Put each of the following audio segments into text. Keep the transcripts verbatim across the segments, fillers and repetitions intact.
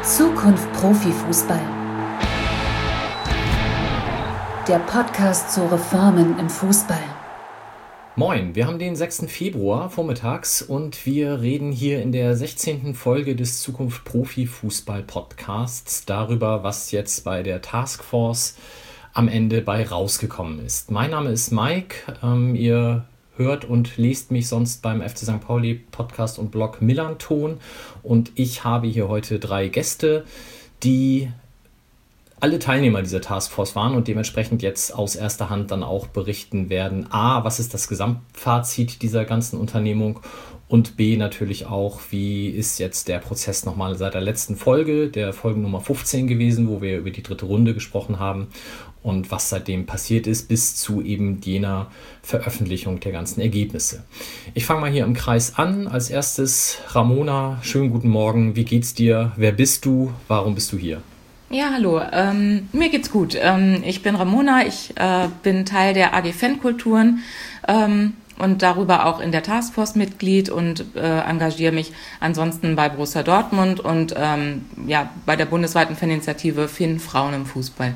Zukunft Profifußball. Der Podcast zu Reformen im Fußball. Moin, wir haben den sechsten Februar vormittags und wir reden hier in der sechzehnten Folge des Zukunft Profifußball Podcasts darüber, was jetzt bei der Taskforce am Ende bei rausgekommen ist. Mein Name ist Mike, ähm, ihr hört und lest mich sonst beim F C Sankt Pauli Podcast und Blog Millanton und ich habe hier heute drei Gäste, die alle Teilnehmer dieser Taskforce waren und dementsprechend jetzt aus erster Hand dann auch berichten werden, a, was ist das Gesamtfazit dieser ganzen Unternehmung und b, natürlich auch, wie ist jetzt der Prozess nochmal seit der letzten Folge, der Folge Nummer fünfzehn gewesen, wo wir über die dritte Runde gesprochen haben und was seitdem passiert ist, bis zu eben jener Veröffentlichung der ganzen Ergebnisse. Ich fange mal hier im Kreis an. Als erstes Ramona, schönen guten Morgen, wie geht's dir? Wer bist du? Warum bist du hier? Ja, hallo, ähm, mir geht's gut. Ähm, ich bin Ramona, ich äh, bin Teil der A G Fankulturen ähm, und darüber auch in der Taskforce Mitglied und äh, engagiere mich ansonsten bei Borussia Dortmund und ähm, ja, bei der bundesweiten Faninitiative Finn Frauen im Fußball.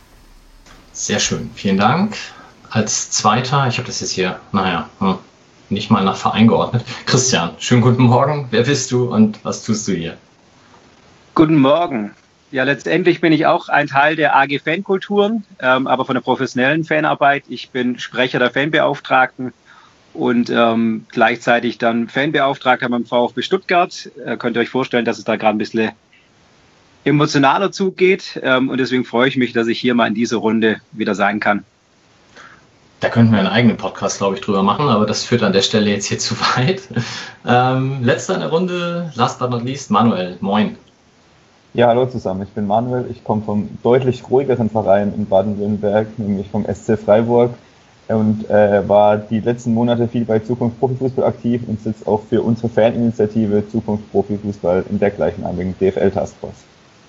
Sehr schön, vielen Dank. Als Zweiter, ich habe das jetzt hier, naja, nicht mal nach Verein geordnet. Christian, schönen guten Morgen, wer bist du und was tust du hier? Guten Morgen. Ja, letztendlich bin ich auch ein Teil der A G Fankulturen, ähm, aber von der professionellen Fanarbeit. Ich bin Sprecher der Fanbeauftragten und ähm, gleichzeitig dann Fanbeauftragter beim VfB Stuttgart. Äh, könnt ihr euch vorstellen, dass es da gerade ein bisschen emotionaler zugeht ähm, und deswegen freue ich mich, dass ich hier mal in dieser Runde wieder sein kann. Da könnten wir einen eigenen Podcast, glaube ich, drüber machen, aber das führt an der Stelle jetzt hier zu weit. Ähm, letzter in der Runde, last but not least, Manuel. Moin. Ja, hallo zusammen, ich bin Manuel, ich komme vom deutlich ruhigeren Verein in Baden-Württemberg, nämlich vom S C Freiburg und äh, war die letzten Monate viel bei Zukunft Profifußball aktiv und sitze auch für unsere Faninitiative Zukunft Profifußball in der gleichnamigen D F L-Taskforce.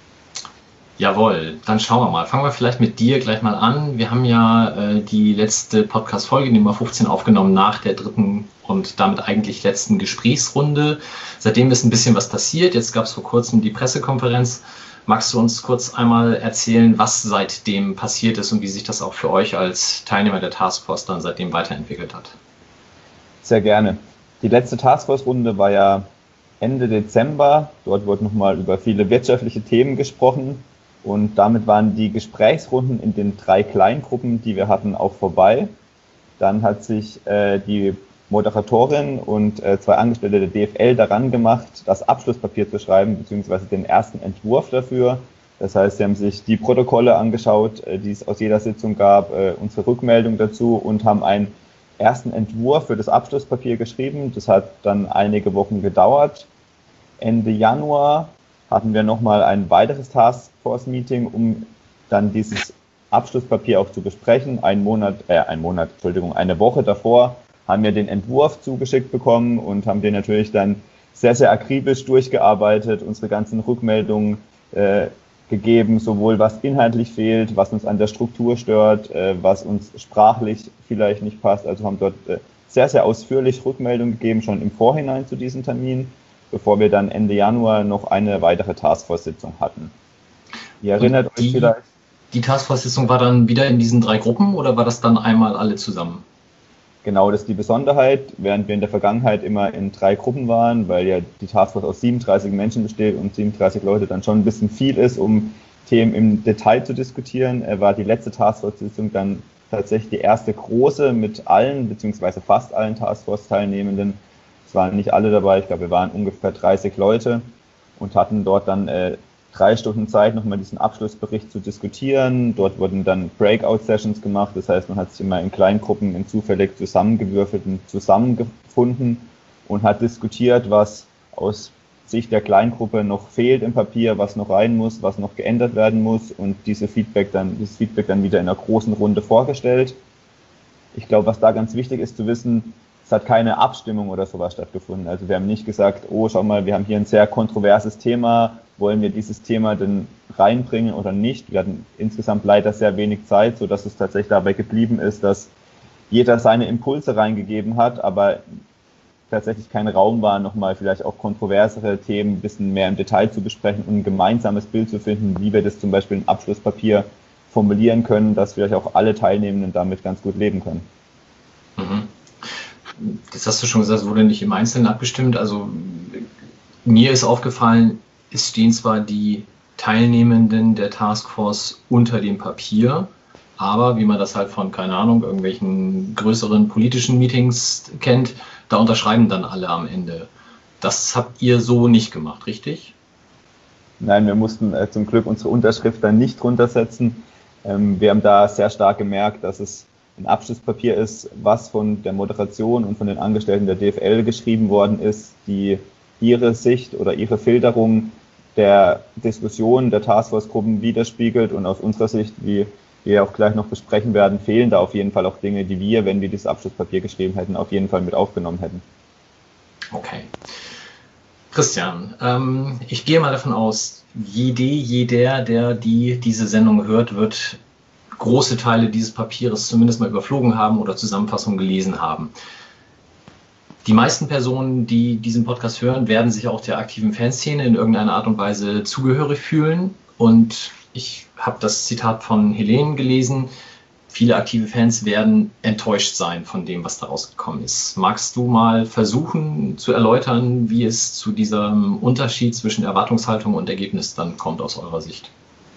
Jawohl, dann schauen wir mal. Fangen wir vielleicht mit dir gleich mal an. Wir haben ja äh, die letzte Podcast-Folge, Nummer fünfzehn, aufgenommen nach der dritten und damit eigentlich letzten Gesprächsrunde. Seitdem ist ein bisschen was passiert. Jetzt gab es vor kurzem die Pressekonferenz. Magst du uns kurz einmal erzählen, was seitdem passiert ist und wie sich das auch für euch als Teilnehmer der Taskforce dann seitdem weiterentwickelt hat? Sehr gerne. Die letzte Taskforce-Runde war ja Ende Dezember. Dort wurde nochmal über viele wirtschaftliche Themen gesprochen. Und damit waren die Gesprächsrunden in den drei Kleingruppen, die wir hatten, auch vorbei. Dann hat sich äh, die Moderatorin und äh, zwei Angestellte der D F L daran gemacht, das Abschlusspapier zu schreiben, beziehungsweise den ersten Entwurf dafür. Das heißt, sie haben sich die Protokolle angeschaut, äh, die es aus jeder Sitzung gab, äh, unsere Rückmeldung dazu und haben einen ersten Entwurf für das Abschlusspapier geschrieben. Das hat dann einige Wochen gedauert. Ende Januar hatten wir nochmal ein weiteres Taskforce-Meeting, um dann dieses Abschlusspapier auch zu besprechen. Ein Monat, äh, ein Monat, Entschuldigung, eine Woche davor haben wir den Entwurf zugeschickt bekommen und haben den natürlich dann sehr, sehr akribisch durchgearbeitet, unsere ganzen Rückmeldungen äh, gegeben, sowohl was inhaltlich fehlt, was uns an der Struktur stört, äh, was uns sprachlich vielleicht nicht passt. Also haben dort äh, sehr, sehr ausführlich Rückmeldungen gegeben, schon im Vorhinein zu diesem Termin, bevor wir dann Ende Januar noch eine weitere Taskforce-Sitzung hatten. Ihr erinnert die, euch vielleicht? Die Taskforce-Sitzung war dann wieder in diesen drei Gruppen oder war das dann einmal alle zusammen? Genau, das ist die Besonderheit, während wir in der Vergangenheit immer in drei Gruppen waren, weil ja die Taskforce aus siebenunddreißig Menschen besteht und siebenunddreißig Leute dann schon ein bisschen viel ist, um Themen im Detail zu diskutieren, war die letzte Taskforce-Sitzung dann tatsächlich die erste große mit allen, beziehungsweise fast allen Taskforce-Teilnehmenden. Es waren nicht alle dabei, ich glaube, wir waren ungefähr dreißig Leute und hatten dort dann äh, drei Stunden Zeit, nochmal diesen Abschlussbericht zu diskutieren. Dort wurden dann Breakout-Sessions gemacht, das heißt, man hat sich immer in Kleingruppen in zufällig zusammengewürfelten zusammengefunden und hat diskutiert, was aus Sicht der Kleingruppe noch fehlt im Papier, was noch rein muss, was noch geändert werden muss und diese Feedback dann, dieses Feedback dann wieder in einer großen Runde vorgestellt. Ich glaube, was da ganz wichtig ist zu wissen, es hat keine Abstimmung oder sowas stattgefunden. Also wir haben nicht gesagt, oh, schau mal, wir haben hier ein sehr kontroverses Thema, wollen wir dieses Thema denn reinbringen oder nicht? Wir hatten insgesamt leider sehr wenig Zeit, sodass es tatsächlich dabei geblieben ist, dass jeder seine Impulse reingegeben hat, aber tatsächlich kein Raum war, nochmal vielleicht auch kontroversere Themen ein bisschen mehr im Detail zu besprechen und ein gemeinsames Bild zu finden, wie wir das zum Beispiel im Abschlusspapier formulieren können, dass vielleicht auch alle Teilnehmenden damit ganz gut leben können. Mhm. Das hast du schon gesagt, es wurde nicht im Einzelnen abgestimmt. Also mir ist aufgefallen, es stehen zwar die Teilnehmenden der Taskforce unter dem Papier, aber wie man das halt von, keine Ahnung, irgendwelchen größeren politischen Meetings kennt, da unterschreiben dann alle am Ende. Das habt ihr so nicht gemacht, richtig? Nein, wir mussten äh, zum Glück unsere Unterschrift dann nicht runtersetzen. Ähm, wir haben da sehr stark gemerkt, dass es ein Abschlusspapier ist, was von der Moderation und von den Angestellten der D F L geschrieben worden ist, die ihre Sicht oder ihre Filterung der Diskussion der Taskforce-Gruppen widerspiegelt. Und aus unserer Sicht, wie wir auch gleich noch besprechen werden, fehlen da auf jeden Fall auch Dinge, die wir, wenn wir dieses Abschlusspapier geschrieben hätten, auf jeden Fall mit aufgenommen hätten. Okay. Christian, ähm, ich gehe mal davon aus, jede, jeder, der die diese Sendung hört, wird große Teile dieses Papiers zumindest mal überflogen haben oder Zusammenfassungen gelesen haben. Die meisten Personen, die diesen Podcast hören, werden sich auch der aktiven Fanszene in irgendeiner Art und Weise zugehörig fühlen. Und ich habe das Zitat von Helene gelesen. Viele aktive Fans werden enttäuscht sein von dem, was da rausgekommen ist. Magst du mal versuchen zu erläutern, wie es zu diesem Unterschied zwischen Erwartungshaltung und Ergebnis dann kommt aus eurer Sicht?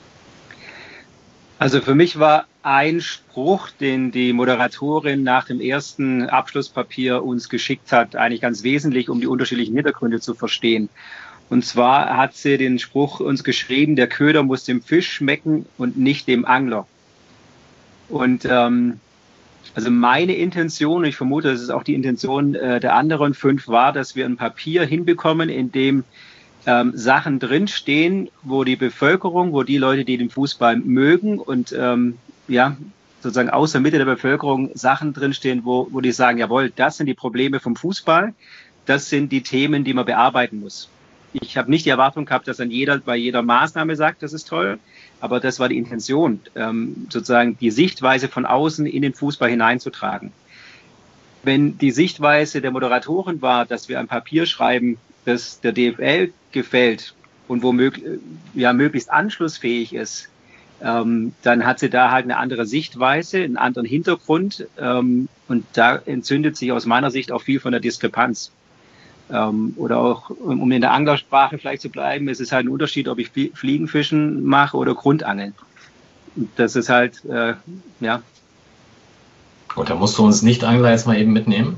Also für mich war ein Spruch, den die Moderatorin nach dem ersten Abschlusspapier uns geschickt hat, eigentlich ganz wesentlich, um die unterschiedlichen Hintergründe zu verstehen. Und zwar hat sie den Spruch uns geschrieben, der Köder muss dem Fisch schmecken und nicht dem Angler. Und ähm, also meine Intention, ich vermute, das ist auch die Intention äh, der anderen fünf, war, dass wir ein Papier hinbekommen, in dem ähm, Sachen drinstehen, wo die Bevölkerung, wo die Leute, die den Fußball mögen und ähm, ja sozusagen aus der Mitte der Bevölkerung Sachen drinstehen, wo, wo die sagen, jawohl, das sind die Probleme vom Fußball, das sind die Themen, die man bearbeiten muss. Ich habe nicht die Erwartung gehabt, dass dann jeder bei jeder Maßnahme sagt, das ist toll, aber das war die Intention, ähm, sozusagen die Sichtweise von außen in den Fußball hineinzutragen. Wenn die Sichtweise der Moderatorin war, dass wir ein Papier schreiben, das der D F L gefällt und womöglich ja möglichst anschlussfähig ist, ähm, dann hat sie da halt eine andere Sichtweise, einen anderen Hintergrund, ähm, und da entzündet sich aus meiner Sicht auch viel von der Diskrepanz. Ähm, oder auch, um in der Anglersprache vielleicht zu bleiben, es ist halt ein Unterschied, ob ich Fliegenfischen mache oder Grundangeln. Das ist halt, äh, ja. Gut, da musst du uns Nicht-Angler jetzt mal eben mitnehmen.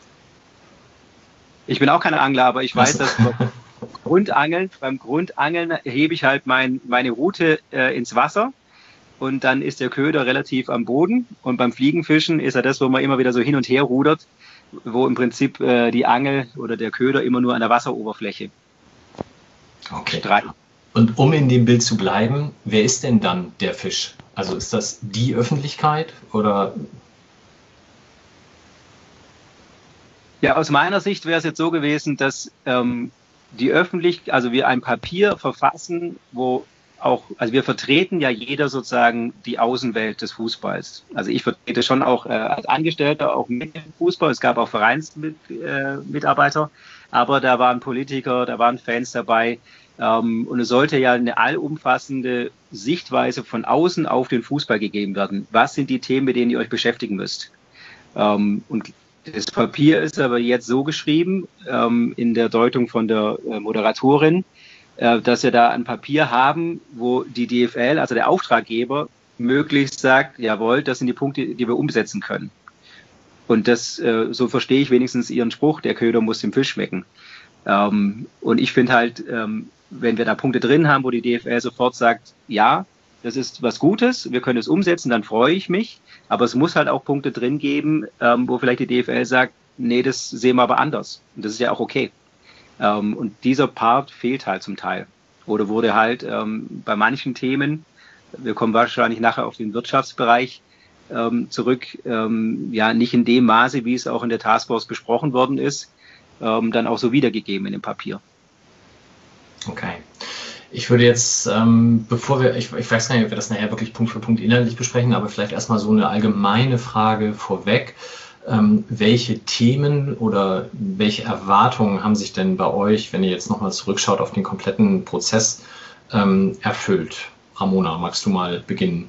Ich bin auch kein Angler, aber ich weiß, dass beim Grundangeln, beim Grundangeln hebe ich halt mein, meine Route äh, ins Wasser und dann ist der Köder relativ am Boden und beim Fliegenfischen ist er das, wo man immer wieder so hin und her rudert, wo im Prinzip äh, die Angel oder der Köder immer nur an der Wasseroberfläche okay. streicht. Und um in dem Bild zu bleiben, wer ist denn dann der Fisch? Also ist das die Öffentlichkeit oder? Ja, aus meiner Sicht wäre es jetzt so gewesen, dass ähm, die Öffentlichkeit, also wir ein Papier verfassen, wo auch, also wir vertreten ja jeder sozusagen die Außenwelt des Fußballs. Also ich vertrete schon auch äh, als Angestellter auch mit dem Fußball. Es gab auch Vereinsmitarbeiter, äh, aber da waren Politiker, da waren Fans dabei. Ähm, und es sollte ja eine allumfassende Sichtweise von außen auf den Fußball gegeben werden. Was sind die Themen, mit denen ihr euch beschäftigen müsst? Ähm, und das Papier ist aber jetzt so geschrieben, ähm, in der Deutung von der äh, Moderatorin, dass wir da ein Papier haben, wo die D F L, also der Auftraggeber, möglichst sagt, jawohl, das sind die Punkte, die wir umsetzen können. Und das, so verstehe ich wenigstens ihren Spruch, der Köder muss dem Fisch schmecken. Und ich finde halt, wenn wir da Punkte drin haben, wo die D F L sofort sagt, ja, das ist was Gutes, wir können es umsetzen, dann freue ich mich. Aber es muss halt auch Punkte drin geben, wo vielleicht die D F L sagt, nee, das sehen wir aber anders. Und das ist ja auch okay. Um, und dieser Part fehlt halt zum Teil oder wurde halt ähm, bei manchen Themen, wir kommen wahrscheinlich nachher auf den Wirtschaftsbereich ähm, zurück, ähm, ja nicht in dem Maße, wie es auch in der Taskforce besprochen worden ist, ähm, dann auch so wiedergegeben in dem Papier. Okay. Ich würde jetzt, ähm, bevor wir, ich, ich weiß gar nicht, ob wir das nachher wirklich Punkt für Punkt inhaltlich besprechen, aber vielleicht erstmal so eine allgemeine Frage vorweg. Ähm, welche Themen oder welche Erwartungen haben sich denn bei euch, wenn ihr jetzt nochmal zurückschaut auf den kompletten Prozess, ähm, erfüllt? Ramona, magst du mal beginnen?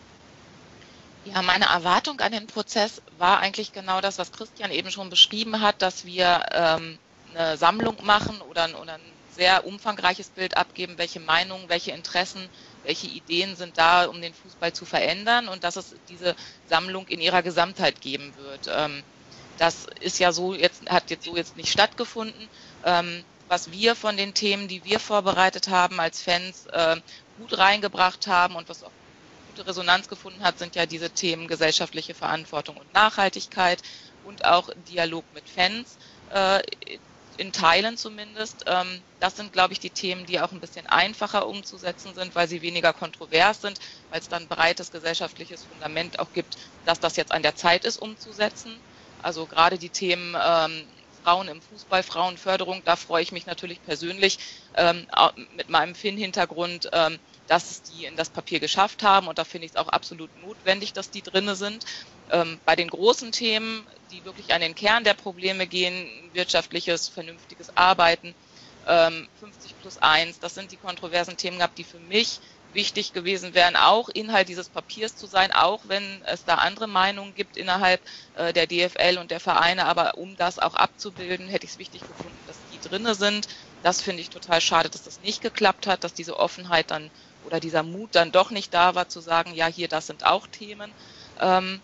Ja, meine Erwartung an den Prozess war eigentlich genau das, was Christian eben schon beschrieben hat, dass wir ähm, eine Sammlung machen oder, oder ein sehr umfangreiches Bild abgeben, welche Meinungen, welche Interessen, welche Ideen sind da, um den Fußball zu verändern, und dass es diese Sammlung in ihrer Gesamtheit geben wird. Ähm, das ist ja so jetzt, hat jetzt so jetzt nicht stattgefunden. Ähm, was wir von den Themen, die wir vorbereitet haben als Fans, äh, gut reingebracht haben und was auch gute Resonanz gefunden hat, sind ja diese Themen gesellschaftliche Verantwortung und Nachhaltigkeit und auch Dialog mit Fans, äh, in Teilen zumindest. Ähm, das sind, glaube ich, die Themen, die auch ein bisschen einfacher umzusetzen sind, weil sie weniger kontrovers sind, weil es dann ein breites gesellschaftliches Fundament auch gibt, dass das jetzt an der Zeit ist, umzusetzen. Also gerade die Themen ähm, Frauen im Fußball, Frauenförderung, da freue ich mich natürlich persönlich ähm, mit meinem F I N-Hintergrund, ähm, dass es die in das Papier geschafft haben, und da finde ich es auch absolut notwendig, dass die drinne sind. Ähm, bei den großen Themen, die wirklich an den Kern der Probleme gehen, wirtschaftliches, vernünftiges Arbeiten, ähm, fünfzig plus eins, das sind die kontroversen Themen gehabt, die für mich wichtig gewesen wären, auch Inhalt dieses Papiers zu sein, auch wenn es da andere Meinungen gibt innerhalb äh, der D F L und der Vereine, aber um das auch abzubilden, hätte ich es wichtig gefunden, dass die drinne sind. Das finde ich total schade, dass das nicht geklappt hat, dass diese Offenheit dann oder dieser Mut dann doch nicht da war, zu sagen, ja, hier, das sind auch Themen. Ähm,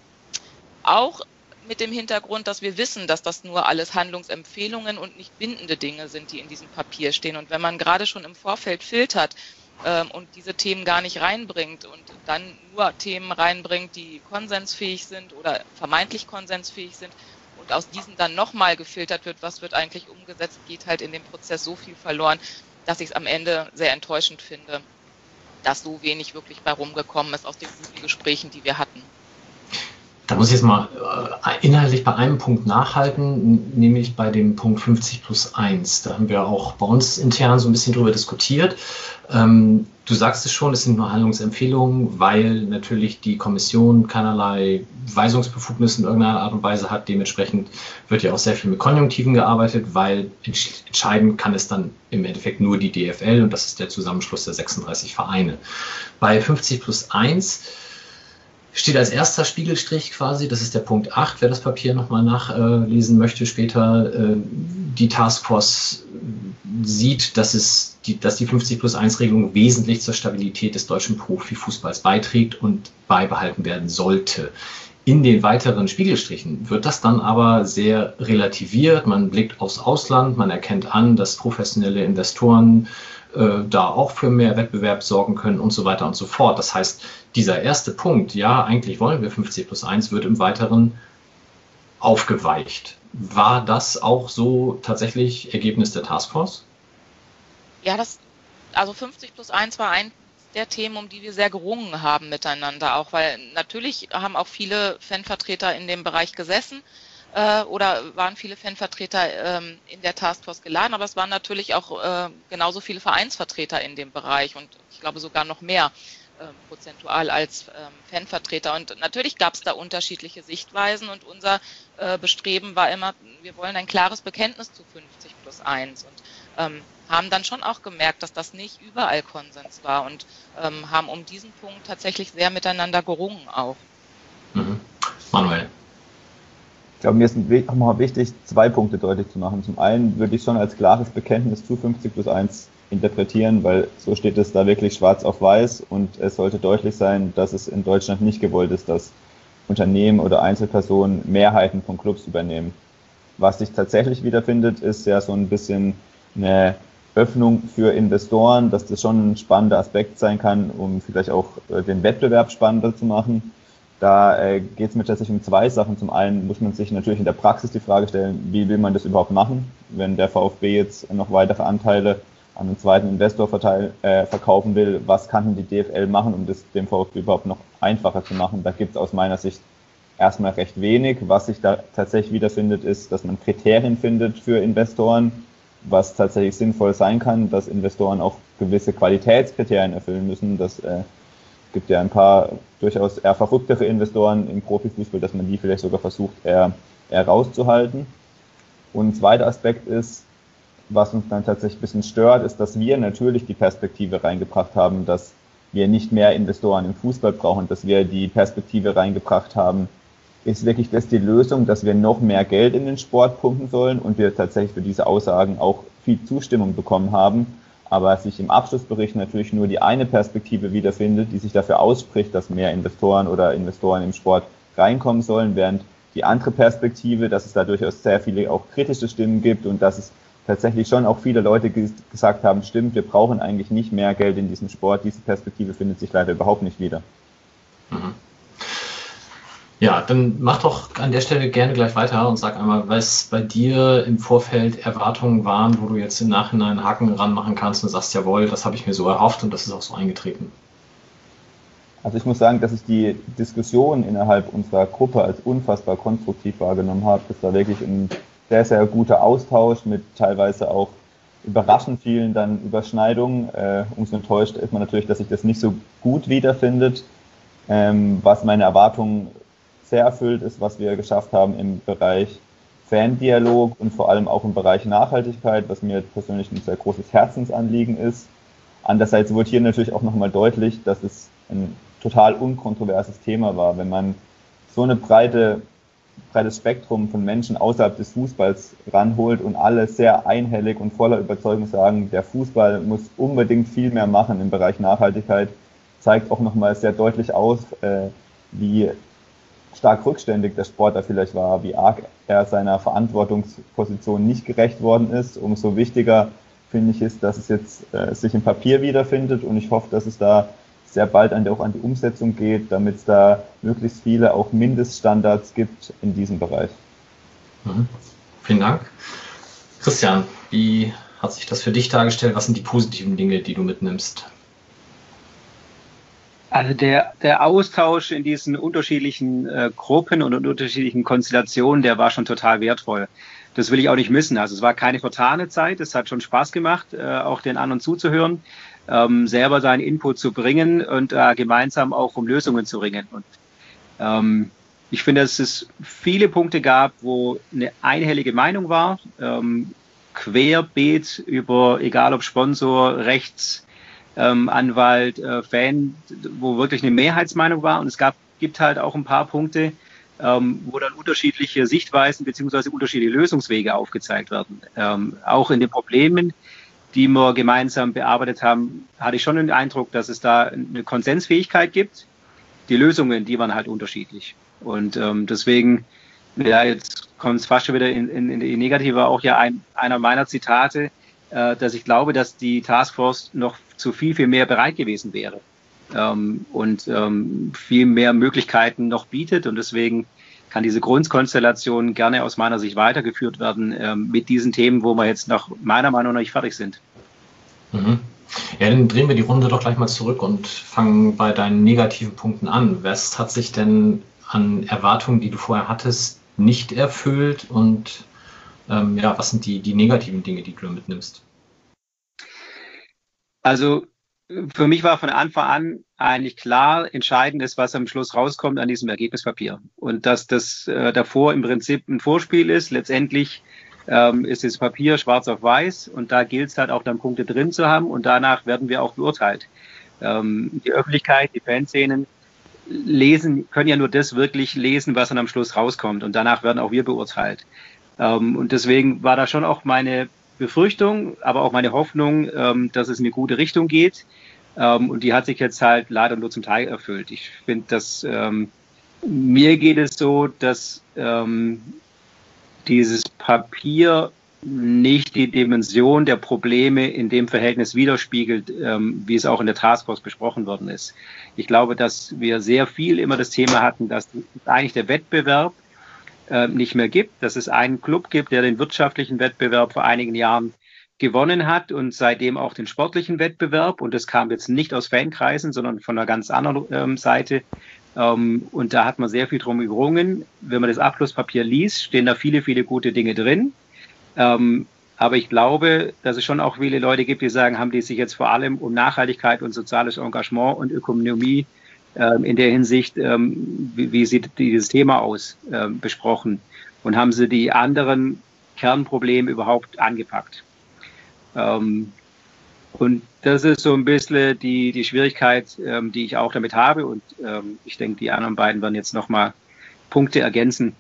auch mit dem Hintergrund, dass wir wissen, dass das nur alles Handlungsempfehlungen und nicht bindende Dinge sind, die in diesem Papier stehen. Und wenn man gerade schon im Vorfeld filtert ähm, und diese Themen gar nicht reinbringt und dann nur Themen reinbringt, die konsensfähig sind oder vermeintlich konsensfähig sind, und aus diesen dann nochmal gefiltert wird, was wird eigentlich umgesetzt, geht halt in dem Prozess so viel verloren, dass ich es am Ende sehr enttäuschend finde, dass so wenig wirklich bei rumgekommen ist aus den guten Gesprächen, die wir hatten. Da muss ich jetzt mal äh, inhaltlich bei einem Punkt nachhalten, nämlich bei dem Punkt fünfzig plus eins. Da haben wir auch bei uns intern so ein bisschen drüber diskutiert. Ähm, du sagst es schon, es sind nur Handlungsempfehlungen, weil natürlich die Kommission keinerlei Weisungsbefugnis in irgendeiner Art und Weise hat. Dementsprechend wird ja auch sehr viel mit Konjunktiven gearbeitet, weil entscheiden kann es dann im Endeffekt nur die D F L, und das ist der Zusammenschluss der sechsunddreißig Vereine. Bei fünfzig plus eins steht als erster Spiegelstrich quasi, das ist der Punkt acht, wer das Papier nochmal nachlesen möchte später, äh, die Taskforce sieht, dass, es die, dass die fünfzig plus eins Regelung wesentlich zur Stabilität des deutschen Profifußballs beiträgt und beibehalten werden sollte. In den weiteren Spiegelstrichen wird das dann aber sehr relativiert. Man blickt aufs Ausland, man erkennt an, dass professionelle Investoren äh, da auch für mehr Wettbewerb sorgen können und so weiter und so fort. Das heißt, dieser erste Punkt, ja, eigentlich wollen wir fünfzig plus eins, wird im Weiteren aufgeweicht. War das auch so tatsächlich Ergebnis der Taskforce? Ja, das, also fünfzig plus eins war ein der Themen, um die wir sehr gerungen haben miteinander auch, weil natürlich haben auch viele Fanvertreter in dem Bereich gesessen äh, oder waren viele Fanvertreter ähm, in der Taskforce geladen, aber es waren natürlich auch äh, genauso viele Vereinsvertreter in dem Bereich und ich glaube sogar noch mehr äh, prozentual als ähm, Fanvertreter. Und natürlich gab es da unterschiedliche Sichtweisen und unser äh, Bestreben war immer, wir wollen ein klares Bekenntnis zu fünfzig plus eins und ähm, haben dann schon auch gemerkt, dass das nicht überall Konsens war und ähm, haben um diesen Punkt tatsächlich sehr miteinander gerungen auch. Mhm. Manuel. Ich glaube, mir ist nochmal wichtig, zwei Punkte deutlich zu machen. Zum einen würde ich schon als klares Bekenntnis zu fünfzig plus eins interpretieren, weil so steht es da wirklich schwarz auf weiß und es sollte deutlich sein, dass es in Deutschland nicht gewollt ist, dass Unternehmen oder Einzelpersonen Mehrheiten von Clubs übernehmen. Was sich tatsächlich wiederfindet, ist ja so ein bisschen eine Öffnung für Investoren, dass das schon ein spannender Aspekt sein kann, um vielleicht auch den Wettbewerb spannender zu machen. Da äh, geht es mir tatsächlich um zwei Sachen. Zum einen muss man sich natürlich in der Praxis die Frage stellen, wie will man das überhaupt machen, wenn der VfB jetzt noch weitere Anteile an einen zweiten Investor verteil, äh, verkaufen will, was kann denn die D F L machen, um das dem VfB überhaupt noch einfacher zu machen? Da gibt es aus meiner Sicht erstmal recht wenig. Was sich da tatsächlich wiederfindet, ist, dass man Kriterien findet für Investoren, was tatsächlich sinnvoll sein kann, dass Investoren auch gewisse Qualitätskriterien erfüllen müssen, dass äh, Es gibt ja ein paar durchaus eher verrücktere Investoren im Profifußball, dass man die vielleicht sogar versucht, eher, eher rauszuhalten. Und ein zweiter Aspekt ist, was uns dann tatsächlich ein bisschen stört, ist, dass wir natürlich die Perspektive reingebracht haben, dass wir nicht mehr Investoren im Fußball brauchen, dass wir die Perspektive reingebracht haben, ist wirklich das die Lösung, dass wir noch mehr Geld in den Sport pumpen sollen und wir tatsächlich für diese Aussagen auch viel Zustimmung bekommen haben, aber sich im Abschlussbericht natürlich nur die eine Perspektive wiederfindet, die sich dafür ausspricht, dass mehr Investoren oder Investoren im Sport reinkommen sollen, während die andere Perspektive, dass es da durchaus sehr viele auch kritische Stimmen gibt und dass es tatsächlich schon auch viele Leute gesagt haben, stimmt, wir brauchen eigentlich nicht mehr Geld in diesem Sport. Diese Perspektive findet sich leider überhaupt nicht wieder. Mhm. Ja, dann mach doch an der Stelle gerne gleich weiter und sag einmal, was bei dir im Vorfeld Erwartungen waren, wo du jetzt im Nachhinein einen Haken ranmachen kannst und sagst, jawohl, das habe ich mir so erhofft und das ist auch so eingetreten. Also ich muss sagen, dass ich die Diskussion innerhalb unserer Gruppe als unfassbar konstruktiv wahrgenommen habe. Das war wirklich ein sehr, sehr guter Austausch mit teilweise auch überraschend vielen dann Überschneidungen. Äh, umso enttäuscht ist man natürlich, dass sich das nicht so gut wiederfindet. Ähm, was meine Erwartungen sehr erfüllt ist, was wir geschafft haben im Bereich Fandialog und vor allem auch im Bereich Nachhaltigkeit, was mir persönlich ein sehr großes Herzensanliegen ist. Andererseits wurde hier natürlich auch nochmal deutlich, dass es ein total unkontroverses Thema war. Wenn man so eine breite, breites Spektrum von Menschen außerhalb des Fußballs ranholt und alle sehr einhellig und voller Überzeugung sagen, der Fußball muss unbedingt viel mehr machen im Bereich Nachhaltigkeit, zeigt auch nochmal sehr deutlich aus, äh, wie stark rückständig der Sport da vielleicht war, wie arg er seiner Verantwortungsposition nicht gerecht worden ist. Umso wichtiger finde ich ist, dass es jetzt äh, sich im Papier wiederfindet und ich hoffe, dass es da sehr bald an der, auch an die Umsetzung geht, damit es da möglichst viele auch Mindeststandards gibt in diesem Bereich. Mhm. Vielen Dank. Christian, wie hat sich das für dich dargestellt? Was sind die positiven Dinge, die du mitnimmst? Also der, der Austausch in diesen unterschiedlichen äh, Gruppen und in unterschiedlichen Konstellationen, der war schon total wertvoll. Das will ich auch nicht missen. Also es war keine vertane Zeit, es hat schon Spaß gemacht, äh, auch den anderen zuzuhören, ähm, selber seinen Input zu bringen und äh, gemeinsam auch um Lösungen zu ringen. Und ähm, ich finde, dass es viele Punkte gab, wo eine einhellige Meinung war, ähm, querbeet über, egal ob Sponsor, Rechts, ähm, Anwalt, äh, Fan, wo wirklich eine Mehrheitsmeinung war. Und es gab, gibt halt auch ein paar Punkte, ähm, wo dann unterschiedliche Sichtweisen beziehungsweise unterschiedliche Lösungswege aufgezeigt werden. Ähm, auch in den Problemen, die wir gemeinsam bearbeitet haben, hatte ich schon den Eindruck, dass es da eine Konsensfähigkeit gibt. Die Lösungen, die waren halt unterschiedlich. Und ähm, deswegen, ja, jetzt kommt es fast schon wieder in, in, in die Negative, auch ja ein, einer meiner Zitate, äh, dass ich glaube, dass die Taskforce noch zu viel, viel mehr bereit gewesen wäre ähm, und ähm, viel mehr Möglichkeiten noch bietet. Und deswegen kann diese Grundkonstellation gerne aus meiner Sicht weitergeführt werden ähm, mit diesen Themen, wo wir jetzt nach meiner Meinung nach nicht fertig sind. Mhm. Ja, dann drehen wir die Runde doch gleich mal zurück und fangen bei deinen negativen Punkten an. Was hat sich denn an Erwartungen, die du vorher hattest, nicht erfüllt und ähm, ja, was sind die, die negativen Dinge, die du mitnimmst? Also für mich war von Anfang an eigentlich klar, entscheidend ist, was am Schluss rauskommt an diesem Ergebnispapier. Und dass das äh, davor im Prinzip ein Vorspiel ist. Letztendlich ähm, ist das Papier schwarz auf weiß und da gilt es halt auch dann Punkte drin zu haben und danach werden wir auch beurteilt. Ähm, die Öffentlichkeit, die Fanszenen lesen, können ja nur das wirklich lesen, was dann am Schluss rauskommt und danach werden auch wir beurteilt. Ähm, und deswegen war da schon auch meine Befürchtung, aber auch meine Hoffnung, ähm, dass es in eine gute Richtung geht. Ähm, und die hat sich jetzt halt leider nur zum Teil erfüllt. Ich finde, dass ähm, mir geht es so, dass ähm, dieses Papier nicht die Dimension der Probleme in dem Verhältnis widerspiegelt, ähm, wie es auch in der Taskforce besprochen worden ist. Ich glaube, dass wir sehr viel immer das Thema hatten, dass eigentlich der Wettbewerb äh, nicht mehr gibt, dass es einen Club gibt, der den wirtschaftlichen Wettbewerb vor einigen Jahren gewonnen hat und seitdem auch den sportlichen Wettbewerb. Und das kam jetzt nicht aus Fankreisen, sondern von einer ganz anderen ähm, Seite. Ähm, und da hat man sehr viel drum gerungen. Wenn man das Abschlusspapier liest, stehen da viele, viele gute Dinge drin. Ähm, aber ich glaube, dass es schon auch viele Leute gibt, die sagen, haben die sich jetzt vor allem um Nachhaltigkeit und soziales Engagement und Ökonomie ähm, in der Hinsicht, ähm, wie, wie sieht dieses Thema aus, ähm, besprochen? Und haben Sie die anderen Kernprobleme überhaupt angepackt? Ähm, und das ist so ein bisschen die, die Schwierigkeit, ähm, die ich auch damit habe. Und ähm, ich denke, die anderen beiden werden jetzt nochmal Punkte ergänzen.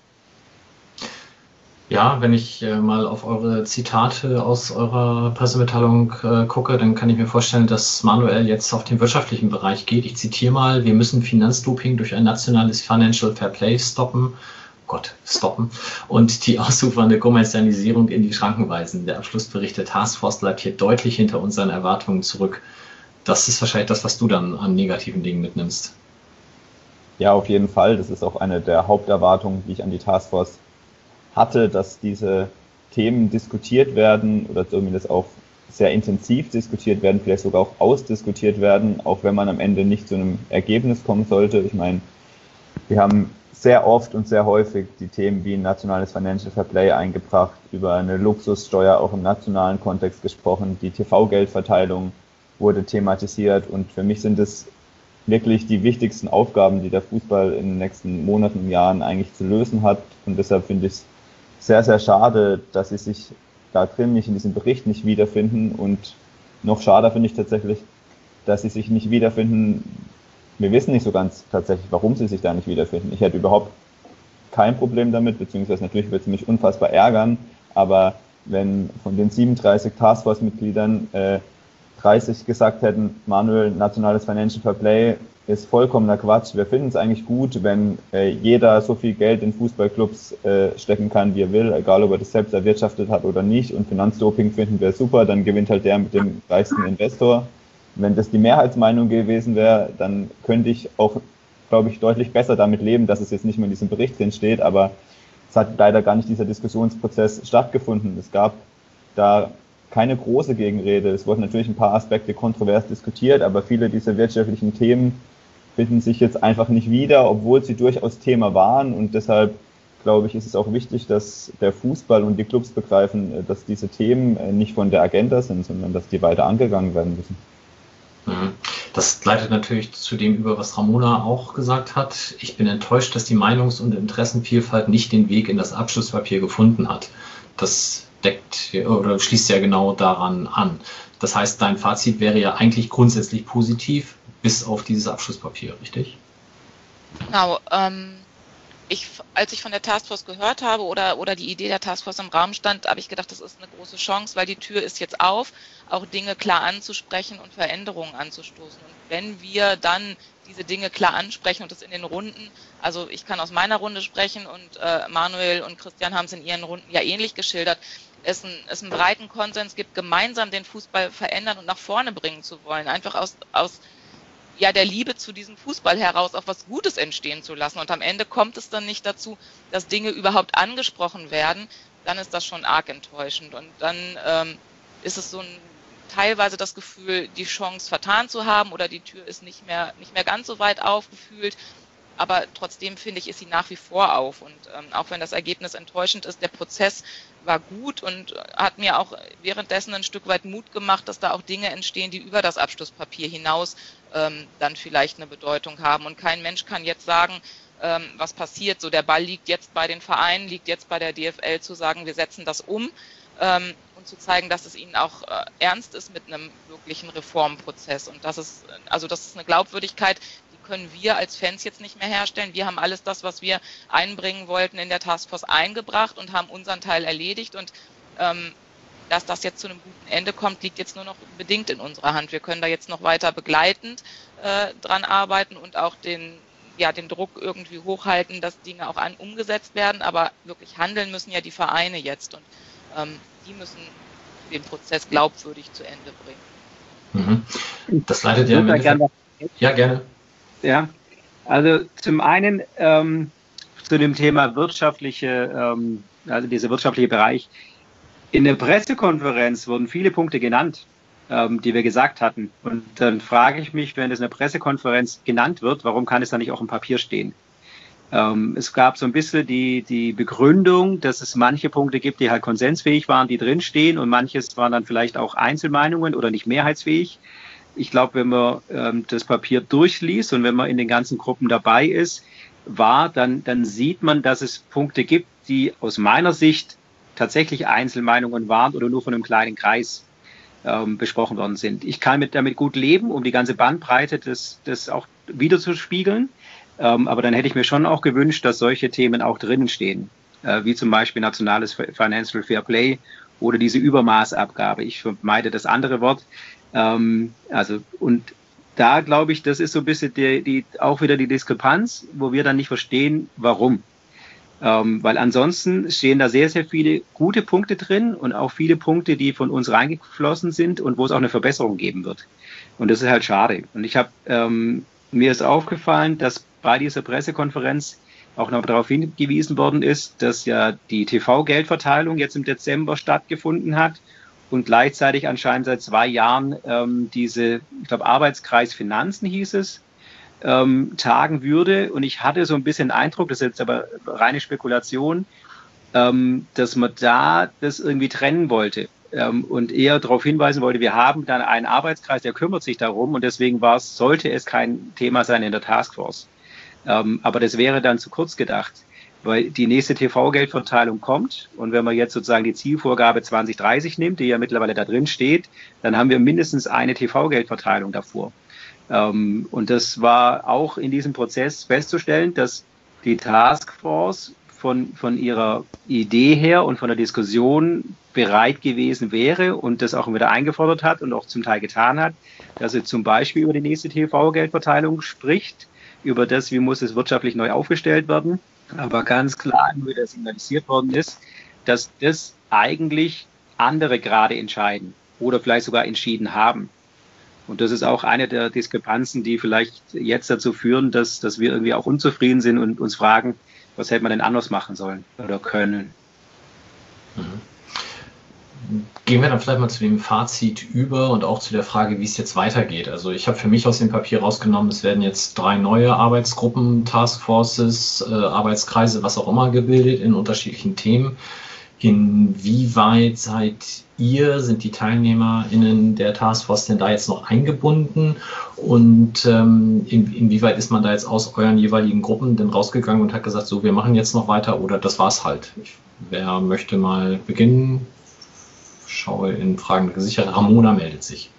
Ja, wenn ich äh, mal auf eure Zitate aus eurer Pressemitteilung äh, gucke, dann kann ich mir vorstellen, dass Manuel jetzt auf den wirtschaftlichen Bereich geht. Ich zitiere mal: Wir müssen Finanzdoping durch ein nationales Financial Fair Play stoppen. Gott, stoppen. Und die ausufernde Kommerzialisierung in die Schranken weisen. Der Abschlussbericht der Taskforce bleibt hier deutlich hinter unseren Erwartungen zurück. Das ist wahrscheinlich das, was du dann an negativen Dingen mitnimmst. Ja, auf jeden Fall. Das ist auch eine der Haupterwartungen, die ich an die Taskforce hatte, dass diese Themen diskutiert werden oder zumindest auch sehr intensiv diskutiert werden, vielleicht sogar auch ausdiskutiert werden, auch wenn man am Ende nicht zu einem Ergebnis kommen sollte. Ich meine, wir haben sehr oft und sehr häufig die Themen wie ein nationales Financial Fair Play eingebracht, über eine Luxussteuer auch im nationalen Kontext gesprochen, die T V-Geldverteilung wurde thematisiert und für mich sind es wirklich die wichtigsten Aufgaben, die der Fußball in den nächsten Monaten und Jahren eigentlich zu lösen hat und deshalb finde ich es sehr, sehr schade, dass sie sich da drin nicht in diesem Bericht nicht wiederfinden und noch schade finde ich tatsächlich, dass sie sich nicht wiederfinden. Wir wissen nicht so ganz tatsächlich, warum sie sich da nicht wiederfinden. Ich hätte überhaupt kein Problem damit, beziehungsweise natürlich wird es mich unfassbar ärgern, aber wenn von den siebenunddreißig Taskforce-Mitgliedern äh, dreißig gesagt hätten, Manuel, nationales Financial Fair Play ist vollkommener Quatsch, wir finden es eigentlich gut, wenn äh, jeder so viel Geld in Fußballclubs äh, stecken kann, wie er will, egal ob er das selbst erwirtschaftet hat oder nicht und Finanzdoping finden wir super, dann gewinnt halt der mit dem reichsten Investor. Wenn das die Mehrheitsmeinung gewesen wäre, dann könnte ich auch, glaube ich, deutlich besser damit leben, dass es jetzt nicht mehr in diesem Bericht drin steht, aber es hat leider gar nicht dieser Diskussionsprozess stattgefunden. Es gab da keine große Gegenrede. Es wurden natürlich ein paar Aspekte kontrovers diskutiert, aber viele dieser wirtschaftlichen Themen finden sich jetzt einfach nicht wieder, obwohl sie durchaus Thema waren und deshalb glaube ich, ist es auch wichtig, dass der Fußball und die Clubs begreifen, dass diese Themen nicht von der Agenda sind, sondern dass die weiter angegangen werden müssen. Das leitet natürlich zu dem über, was Ramona auch gesagt hat. Ich bin enttäuscht, dass die Meinungs- und Interessenvielfalt nicht den Weg in das Abschlusspapier gefunden hat. Das deckt oder schließt ja genau daran an. Das heißt, dein Fazit wäre ja eigentlich grundsätzlich positiv, bis auf dieses Abschlusspapier, richtig? Genau. Ähm, ich, als ich von der Taskforce gehört habe oder, oder die Idee der Taskforce im Raum stand, habe ich gedacht, das ist eine große Chance, weil die Tür ist jetzt auf, auch Dinge klar anzusprechen und Veränderungen anzustoßen. Und wenn wir dann diese Dinge klar ansprechen und das in den Runden, also ich kann aus meiner Runde sprechen und äh, Manuel und Christian haben es in ihren Runden ja ähnlich geschildert, es, ein, es einen breiten Konsens gibt, gemeinsam den Fußball verändern und nach vorne bringen zu wollen, einfach aus, aus ja, der Liebe zu diesem Fußball heraus auch was Gutes entstehen zu lassen. Und am Ende kommt es dann nicht dazu, dass Dinge überhaupt angesprochen werden, dann ist das schon arg enttäuschend. Und dann ähm, ist es so ein, teilweise das Gefühl, die Chance vertan zu haben oder die Tür ist nicht mehr, nicht mehr ganz so weit aufgefühlt. Aber trotzdem finde ich, ist sie nach wie vor auf. Und ähm, auch wenn das Ergebnis enttäuschend ist, der Prozess war gut und hat mir auch währenddessen ein Stück weit Mut gemacht, dass da auch Dinge entstehen, die über das Abschlusspapier hinaus ähm, dann vielleicht eine Bedeutung haben. Und kein Mensch kann jetzt sagen, ähm, was passiert. So, der Ball liegt jetzt bei den Vereinen, liegt jetzt bei der D F L zu sagen, wir setzen das um ähm, und zu zeigen, dass es ihnen auch äh, ernst ist mit einem wirklichen Reformprozess. Und das ist, also das ist eine Glaubwürdigkeit, können wir als Fans jetzt nicht mehr herstellen. Wir haben alles das, was wir einbringen wollten, in der Taskforce eingebracht und haben unseren Teil erledigt. Und ähm, dass das jetzt zu einem guten Ende kommt, liegt jetzt nur noch bedingt in unserer Hand. Wir können da jetzt noch weiter begleitend äh, dran arbeiten und auch den, ja, den Druck irgendwie hochhalten, dass Dinge auch an, umgesetzt werden. Aber wirklich handeln müssen ja die Vereine jetzt. Und ähm, die müssen den Prozess glaubwürdig zu Ende bringen. Mhm. Das leitet ja... Gerne. Ja, gerne. Ja, also zum einen ähm, zu dem Thema wirtschaftliche, ähm, also dieser wirtschaftliche Bereich. In der Pressekonferenz wurden viele Punkte genannt, ähm, die wir gesagt hatten. Und dann frage ich mich, wenn es in der Pressekonferenz genannt wird, warum kann es dann nicht auch im Papier stehen? Ähm, es gab so ein bisschen die, die Begründung, dass es manche Punkte gibt, die halt konsensfähig waren, die drinstehen und manches waren dann vielleicht auch Einzelmeinungen oder nicht mehrheitsfähig. ich glaube, wenn man ähm, das Papier durchliest und wenn man in den ganzen Gruppen dabei ist, war, dann, dann sieht man, dass es Punkte gibt, die aus meiner Sicht tatsächlich Einzelmeinungen waren oder nur von einem kleinen Kreis ähm, besprochen worden sind. Ich kann mit, damit gut leben, um die ganze Bandbreite das, das auch wiederzuspiegeln. Ähm, aber dann hätte ich mir schon auch gewünscht, dass solche Themen auch drinnen stehen, äh, wie zum Beispiel nationales Financial Fair Play oder diese Übermaßabgabe. Ich vermeide das andere Wort. Ähm, also und da glaube ich, das ist so ein bisschen die, die, auch wieder die Diskrepanz, wo wir dann nicht verstehen, warum. Ähm, weil ansonsten stehen da sehr, sehr viele gute Punkte drin und auch viele Punkte, die von uns reingeflossen sind und wo es auch eine Verbesserung geben wird. Und das ist halt schade. Und ich habe ähm, mir ist aufgefallen, dass bei dieser Pressekonferenz auch noch darauf hingewiesen worden ist, dass ja die T V-Geldverteilung jetzt im Dezember stattgefunden hat und gleichzeitig anscheinend seit zwei Jahren ähm, diese, ich glaube, Arbeitskreis Finanzen hieß es, ähm, tagen würde. Und ich hatte so ein bisschen den Eindruck, das ist jetzt aber reine Spekulation, ähm, dass man da das irgendwie trennen wollte ähm, und eher darauf hinweisen wollte, wir haben dann einen Arbeitskreis, der kümmert sich darum und deswegen war es, sollte es kein Thema sein in der Taskforce. Ähm, aber das wäre dann zu kurz gedacht, weil die nächste T V-Geldverteilung kommt und wenn man jetzt sozusagen die Zielvorgabe zwanzig dreißig nimmt, die ja mittlerweile da drin steht, dann haben wir mindestens eine T V-Geldverteilung davor. Ähm, und das war auch in diesem Prozess festzustellen, dass die Taskforce von, von ihrer Idee her und von der Diskussion bereit gewesen wäre und das auch wieder eingefordert hat und auch zum Teil getan hat, dass sie zum Beispiel über die nächste T V-Geldverteilung spricht, über das, wie muss es wirtschaftlich neu aufgestellt werden. Aber ganz klar nur wieder signalisiert worden ist, dass das eigentlich andere gerade entscheiden oder vielleicht sogar entschieden haben. Und das ist auch eine der Diskrepanzen, die vielleicht jetzt dazu führen, dass, dass wir irgendwie auch unzufrieden sind und uns fragen, was hätte man denn anders machen sollen oder können. Mhm. Gehen wir dann vielleicht mal zu dem Fazit über und auch zu der Frage, wie es jetzt weitergeht. Also ich habe für mich aus dem Papier rausgenommen, es werden jetzt drei neue Arbeitsgruppen, Taskforces, äh, Arbeitskreise, was auch immer gebildet in unterschiedlichen Themen. Inwieweit seid ihr, sind die TeilnehmerInnen der Taskforce denn da jetzt noch eingebunden und ähm, in, inwieweit ist man da jetzt aus euren jeweiligen Gruppen denn rausgegangen und hat gesagt, so, wir machen jetzt noch weiter oder das war's halt? Ich, wer möchte mal beginnen? Schaue in fragende Gesichter. Ramona meldet sich.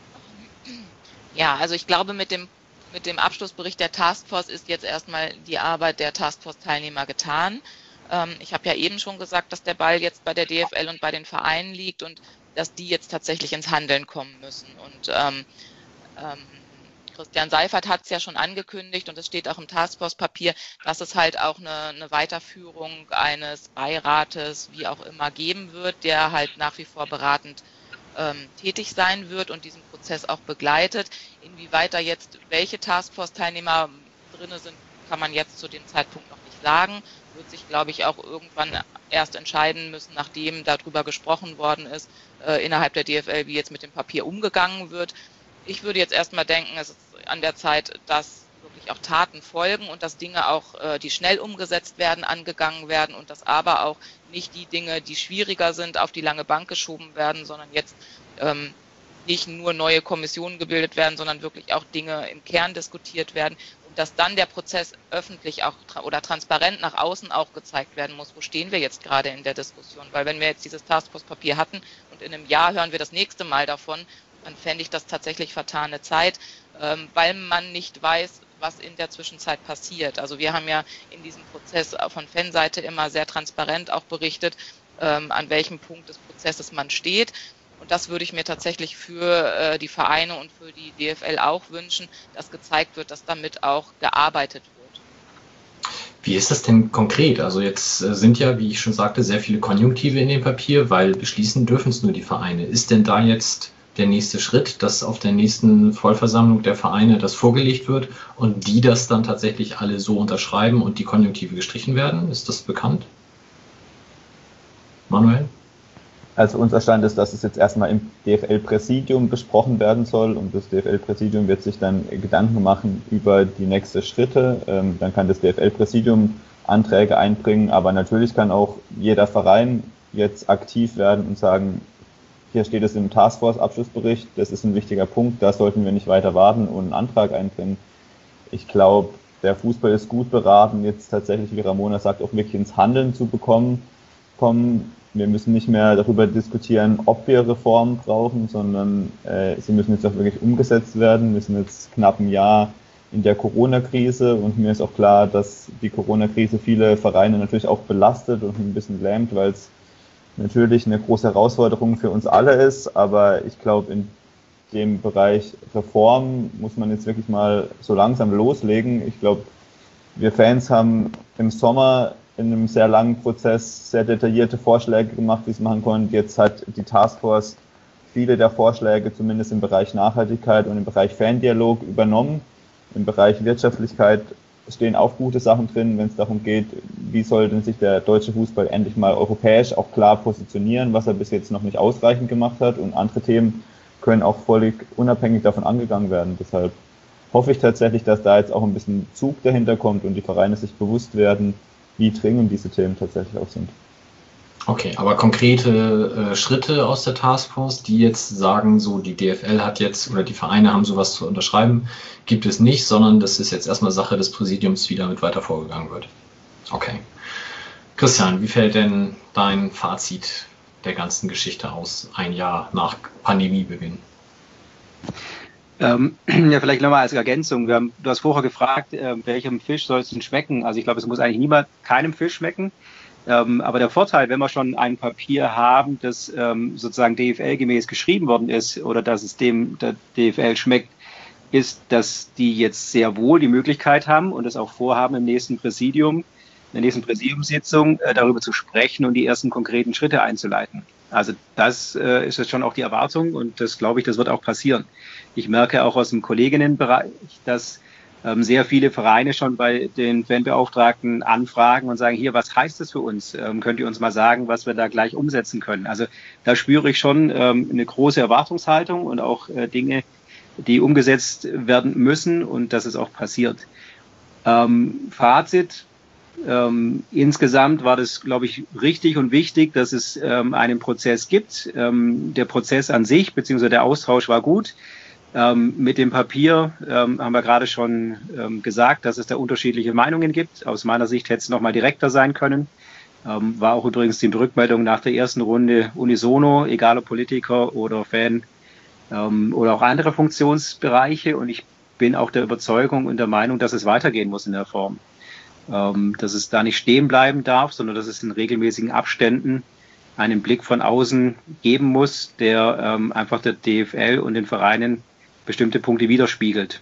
Ja, also ich glaube, mit dem, mit dem Abschlussbericht der Taskforce ist jetzt erstmal die Arbeit der Taskforce-Teilnehmer getan. Ähm, ich habe ja eben schon gesagt, dass der Ball jetzt bei der D F L und bei den Vereinen liegt und dass die jetzt tatsächlich ins Handeln kommen müssen. Und ähm, ähm, Christian Seifert hat es ja schon angekündigt und es steht auch im Taskforce-Papier, dass es halt auch eine, eine Weiterführung eines Beirates, wie auch immer, geben wird, der halt nach wie vor beratend ähm, tätig sein wird und diesen Prozess auch begleitet. Inwieweit da jetzt welche Taskforce-Teilnehmer drin sind, kann man jetzt zu dem Zeitpunkt noch nicht sagen. Wird sich, glaube ich, auch irgendwann erst entscheiden müssen, nachdem darüber gesprochen worden ist, äh, innerhalb der D F L, wie jetzt mit dem Papier umgegangen wird. Ich würde jetzt erstmal denken, es ist an der Zeit, dass wirklich auch Taten folgen und dass Dinge auch, äh, die schnell umgesetzt werden, angegangen werden und dass aber auch nicht die Dinge, die schwieriger sind, auf die lange Bank geschoben werden, sondern jetzt ähm, nicht nur neue Kommissionen gebildet werden, sondern wirklich auch Dinge im Kern diskutiert werden und dass dann der Prozess öffentlich auch tra- oder transparent nach außen auch gezeigt werden muss, wo stehen wir jetzt gerade in der Diskussion, weil wenn wir jetzt dieses Taskforce-Papier hatten und in einem Jahr hören wir das nächste Mal davon, dann fände ich das tatsächlich vertane Zeit, ähm, weil man nicht weiß, was in der Zwischenzeit passiert. Also wir haben ja in diesem Prozess von Fanseite immer sehr transparent auch berichtet, ähm, an welchem Punkt des Prozesses man steht. Und das würde ich mir tatsächlich für äh, die Vereine und für die D F L auch wünschen, dass gezeigt wird, dass damit auch gearbeitet wird. Wie ist das denn konkret? Also jetzt sind ja, wie ich schon sagte, sehr viele Konjunktive in dem Papier, weil beschließen dürfen es nur die Vereine. Ist denn da jetzt der nächste Schritt, dass auf der nächsten Vollversammlung der Vereine das vorgelegt wird und die das dann tatsächlich alle so unterschreiben und die Konjunktive gestrichen werden? Ist das bekannt? Manuel? Also unser Stand ist, dass es jetzt erstmal im D F L-Präsidium besprochen werden soll und das D F L-Präsidium wird sich dann Gedanken machen über die nächsten Schritte. Ähm, dann kann das D F L-Präsidium Anträge einbringen, aber natürlich kann auch jeder Verein jetzt aktiv werden und sagen, hier steht es im Taskforce-Abschlussbericht, das ist ein wichtiger Punkt, da sollten wir nicht weiter warten und einen Antrag einbringen. Ich glaube, der Fußball ist gut beraten, jetzt tatsächlich, wie Ramona sagt, auch wirklich ins Handeln zu bekommen. Kommen. Wir müssen nicht mehr darüber diskutieren, ob wir Reformen brauchen, sondern äh, sie müssen jetzt auch wirklich umgesetzt werden. Wir sind jetzt knapp ein Jahr in der Corona-Krise und mir ist auch klar, dass die Corona-Krise viele Vereine natürlich auch belastet und ein bisschen lähmt, weil es natürlich eine große Herausforderung für uns alle ist, aber ich glaube, in dem Bereich Reform muss man jetzt wirklich mal so langsam loslegen. Ich glaube, wir Fans haben im Sommer in einem sehr langen Prozess sehr detaillierte Vorschläge gemacht, wie es machen konnten. Jetzt hat die Taskforce viele der Vorschläge zumindest im Bereich Nachhaltigkeit und im Bereich Fandialog übernommen. Im Bereich Wirtschaftlichkeit stehen auch gute Sachen drin, wenn es darum geht, wie soll denn sich der deutsche Fußball endlich mal europäisch auch klar positionieren, was er bis jetzt noch nicht ausreichend gemacht hat, und andere Themen können auch völlig unabhängig davon angegangen werden. Deshalb hoffe ich tatsächlich, dass da jetzt auch ein bisschen Zug dahinter kommt und die Vereine sich bewusst werden, wie dringend diese Themen tatsächlich auch sind. Okay, aber konkrete äh, Schritte aus der Taskforce, die jetzt sagen, so die D F L hat jetzt oder die Vereine haben sowas zu unterschreiben, gibt es nicht, sondern das ist jetzt erstmal Sache des Präsidiums, wie damit weiter vorgegangen wird. Okay. Christian, wie fällt denn dein Fazit der ganzen Geschichte aus, ein Jahr nach Pandemiebeginn? Ähm, ja, vielleicht nochmal als Ergänzung. Wir haben, du hast vorher gefragt, äh, welchem Fisch soll es denn schmecken? Also ich glaube, es muss eigentlich niemand keinem Fisch schmecken. Ähm, aber der Vorteil, wenn wir schon ein Papier haben, das ähm, sozusagen D F L-gemäß geschrieben worden ist oder dass es dem der D F L schmeckt, ist, dass die jetzt sehr wohl die Möglichkeit haben und es auch vorhaben, im nächsten Präsidium, in der nächsten Präsidiumssitzung äh, darüber zu sprechen und die ersten konkreten Schritte einzuleiten. Also das äh, ist jetzt schon auch die Erwartung und das glaube ich, das wird auch passieren. Ich merke auch aus dem Kolleginnenbereich, dass ähm, sehr viele Vereine schon bei den Fanbeauftragten anfragen und sagen, hier, was heißt das für uns? Ähm, könnt ihr uns mal sagen, was wir da gleich umsetzen können? Also da spüre ich schon ähm, eine große Erwartungshaltung und auch äh, Dinge, die umgesetzt werden müssen und dass es auch passiert. Ähm, Fazit. Ähm, insgesamt war das, glaube ich, richtig und wichtig, dass es ähm, einen Prozess gibt. Ähm, der Prozess an sich, beziehungsweise der Austausch war gut. Ähm, mit dem Papier ähm, haben wir gerade schon ähm, gesagt, dass es da unterschiedliche Meinungen gibt. Aus meiner Sicht hätte es noch mal direkter sein können. Ähm, war auch übrigens die Rückmeldung nach der ersten Runde unisono, egal ob Politiker oder Fan ähm, oder auch andere Funktionsbereiche. Und ich bin auch der Überzeugung und der Meinung, dass es weitergehen muss in der Form. Ähm, dass es da nicht stehen bleiben darf, sondern dass es in regelmäßigen Abständen einen Blick von außen geben muss, der ähm, einfach der D F L und den Vereinen bestimmte Punkte widerspiegelt.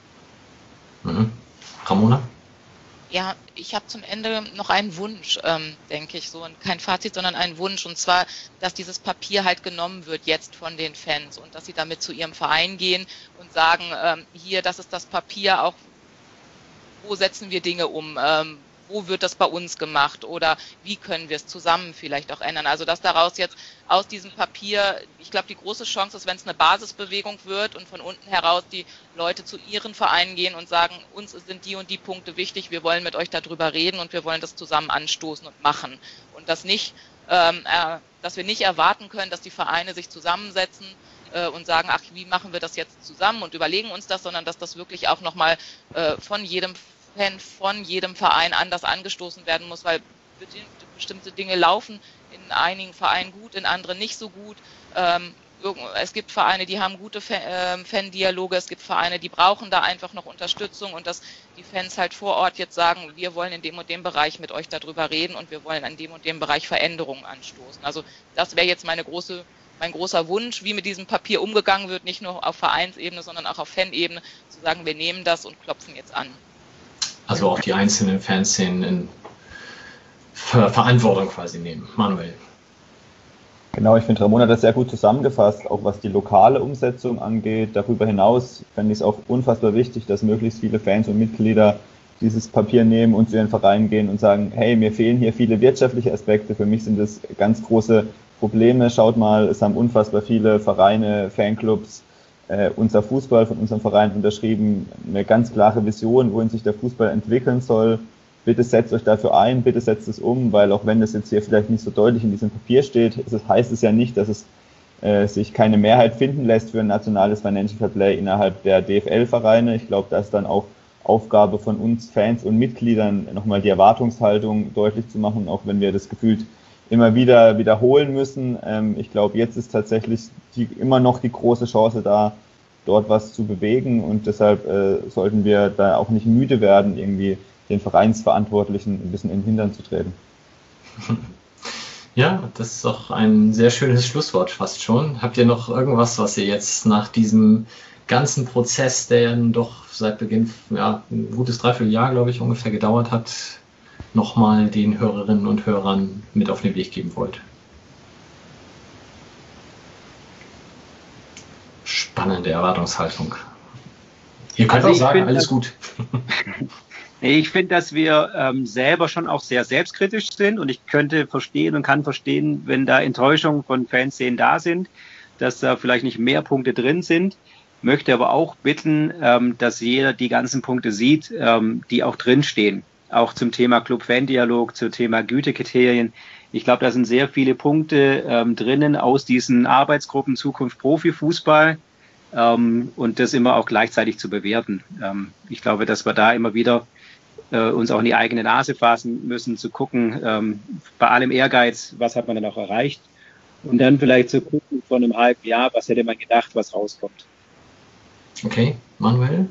Mhm. Ramona? Ja, ich habe zum Ende noch einen Wunsch, ähm, denke ich, so, und kein Fazit, sondern einen Wunsch, und zwar, dass dieses Papier halt genommen wird jetzt von den Fans und dass sie damit zu ihrem Verein gehen und sagen, ähm, hier, das ist das Papier, auch wo setzen wir Dinge um, ähm, wo wird das bei uns gemacht oder wie können wir es zusammen vielleicht auch ändern. Also dass daraus jetzt aus diesem Papier, ich glaube, die große Chance ist, wenn es eine Basisbewegung wird und von unten heraus die Leute zu ihren Vereinen gehen und sagen, uns sind die und die Punkte wichtig, wir wollen mit euch darüber reden und wir wollen das zusammen anstoßen und machen. Und das nicht, ähm, äh, dass wir nicht erwarten können, dass die Vereine sich zusammensetzen äh, und sagen, ach, wie machen wir das jetzt zusammen und überlegen uns das, sondern dass das wirklich auch nochmal äh, von jedem Fan, von jedem Verein anders angestoßen werden muss, weil bestimmte Dinge laufen in einigen Vereinen gut, in anderen nicht so gut. Ähm, es gibt Vereine, die haben gute Fan-Dialoge, es gibt Vereine, die brauchen da einfach noch Unterstützung und dass die Fans halt vor Ort jetzt sagen, wir wollen in dem und dem Bereich mit euch darüber reden und wir wollen an dem und dem Bereich Veränderungen anstoßen. Also das wäre jetzt meine große, mein großer Wunsch, wie mit diesem Papier umgegangen wird, nicht nur auf Vereinsebene, sondern auch auf Fanebene, zu sagen, wir nehmen das und klopfen jetzt an. Also auch die einzelnen Fanszenen in Ver- Verantwortung quasi nehmen. Manuel. Genau, ich finde, Ramona hat das sehr gut zusammengefasst, auch was die lokale Umsetzung angeht. Darüber hinaus fände ich es auch unfassbar wichtig, dass möglichst viele Fans und Mitglieder dieses Papier nehmen und zu ihren Vereinen gehen und sagen, hey, mir fehlen hier viele wirtschaftliche Aspekte, für mich sind das ganz große Probleme. Schaut mal, es haben unfassbar viele Vereine, Fanclubs, Äh, unser Fußball von unserem Verein unterschrieben, eine ganz klare Vision, wohin sich der Fußball entwickeln soll. Bitte setzt euch dafür ein, bitte setzt es um, weil auch wenn das jetzt hier vielleicht nicht so deutlich in diesem Papier steht, ist es, heißt es ja nicht, dass es äh, sich keine Mehrheit finden lässt für ein nationales Financial Fair Play innerhalb der D F L-Vereine. Ich glaube, das ist dann auch Aufgabe von uns Fans und Mitgliedern, nochmal die Erwartungshaltung deutlich zu machen, auch wenn wir das gefühlt immer wieder wiederholen müssen. Ähm, ich glaube, jetzt ist tatsächlich die, immer noch die große Chance da, dort was zu bewegen, und deshalb äh, sollten wir da auch nicht müde werden, irgendwie den Vereinsverantwortlichen ein bisschen in den Hintern zu treten. Ja, das ist auch ein sehr schönes Schlusswort fast schon. Habt ihr noch irgendwas, was ihr jetzt nach diesem ganzen Prozess, der ja doch seit Beginn, ja, ein gutes Dreivierteljahr, glaube ich, ungefähr gedauert hat, nochmal den Hörerinnen und Hörern mit auf den Weg geben wollt? Spannende Erwartungshaltung. Ihr könnt also auch sagen, find, alles gut. Ich finde, dass wir ähm, selber schon auch sehr selbstkritisch sind, und ich könnte verstehen und kann verstehen, wenn da Enttäuschungen von Fanszenen da sind, dass da vielleicht nicht mehr Punkte drin sind. Möchte aber auch bitten, ähm, dass jeder die ganzen Punkte sieht, ähm, die auch drinstehen. Auch zum Thema Club-Fan-Dialog, zum Thema Gütekriterien. Ich glaube, da sind sehr viele Punkte ähm, drinnen aus diesen Arbeitsgruppen Zukunft Profifußball, ähm, und das immer auch gleichzeitig zu bewerten. Ähm, ich glaube, dass wir da immer wieder äh, uns auch in die eigene Nase fassen müssen, zu gucken, ähm, bei allem Ehrgeiz, was hat man dann auch erreicht, und dann vielleicht zu gucken von einem halben Jahr, was hätte man gedacht, was rauskommt. Okay, Manuel?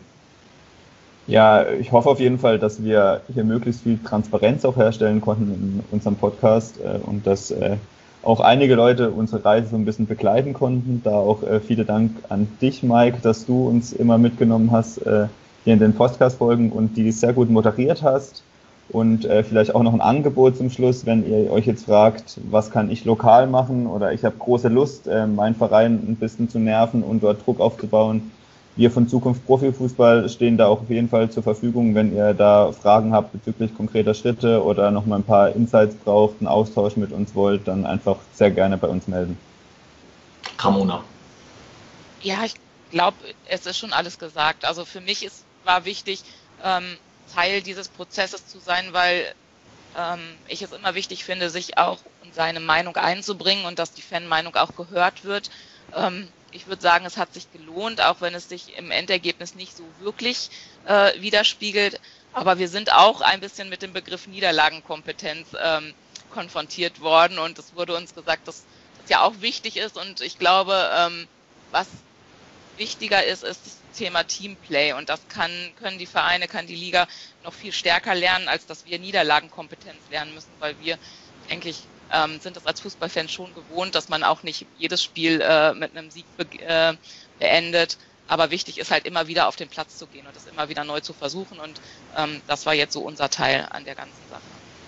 Ja, ich hoffe auf jeden Fall, dass wir hier möglichst viel Transparenz auch herstellen konnten in unserem Podcast, äh, und dass äh, auch einige Leute unsere Reise so ein bisschen begleiten konnten. Da auch äh, vielen Dank an dich, Mike, dass du uns immer mitgenommen hast äh, hier in den Podcast-Folgen und die sehr gut moderiert hast. Und äh, vielleicht auch noch ein Angebot zum Schluss, wenn ihr euch jetzt fragt, was kann ich lokal machen, oder ich habe große Lust, äh, meinen Verein ein bisschen zu nerven und dort Druck aufzubauen. Wir von Zukunft Profifußball stehen da auch auf jeden Fall zur Verfügung, wenn ihr da Fragen habt bezüglich konkreter Schritte oder noch mal ein paar Insights braucht, einen Austausch mit uns wollt, dann einfach sehr gerne bei uns melden. Ramona. Ja, ich glaube, es ist schon alles gesagt. Also für mich ist, war wichtig, ähm, Teil dieses Prozesses zu sein, weil ähm, ich es immer wichtig finde, sich auch in seine Meinung einzubringen und dass die Fanmeinung auch gehört wird. Ähm, Ich würde sagen, es hat sich gelohnt, auch wenn es sich im Endergebnis nicht so wirklich äh, widerspiegelt. Aber wir sind auch ein bisschen mit dem Begriff Niederlagenkompetenz ähm, konfrontiert worden. Und es wurde uns gesagt, dass das ja auch wichtig ist. Und ich glaube, ähm, was wichtiger ist, ist das Thema Teamplay. Und das kann, können die Vereine, kann die Liga noch viel stärker lernen, als dass wir Niederlagenkompetenz lernen müssen, weil wir eigentlich Ähm, sind das als Fußballfans schon gewohnt, dass man auch nicht jedes Spiel äh, mit einem Sieg be äh, beendet. Aber wichtig ist halt immer wieder auf den Platz zu gehen und das immer wieder neu zu versuchen. Und ähm, das war jetzt so unser Teil an der ganzen Sache.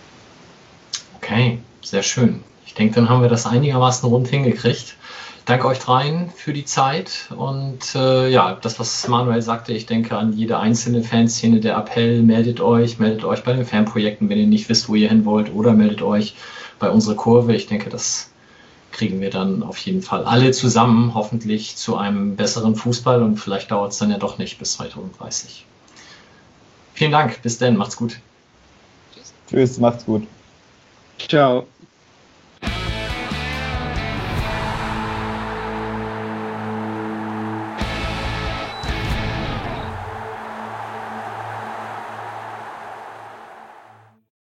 Okay, sehr schön. Ich denke, dann haben wir das einigermaßen rund hingekriegt. Danke euch dreien für die Zeit. Und äh, ja, das, was Manuel sagte, ich denke an jede einzelne Fanszene, der Appell, meldet euch, meldet euch bei den Fanprojekten, wenn ihr nicht wisst, wo ihr hin wollt, oder meldet euch bei unserer Kurve. Ich denke, das kriegen wir dann auf jeden Fall alle zusammen, hoffentlich zu einem besseren Fußball, und vielleicht dauert es dann ja doch nicht bis zwanzig dreißig. Vielen Dank, bis dann, macht's gut. Tschüss, Tschüss, macht's gut. Ciao.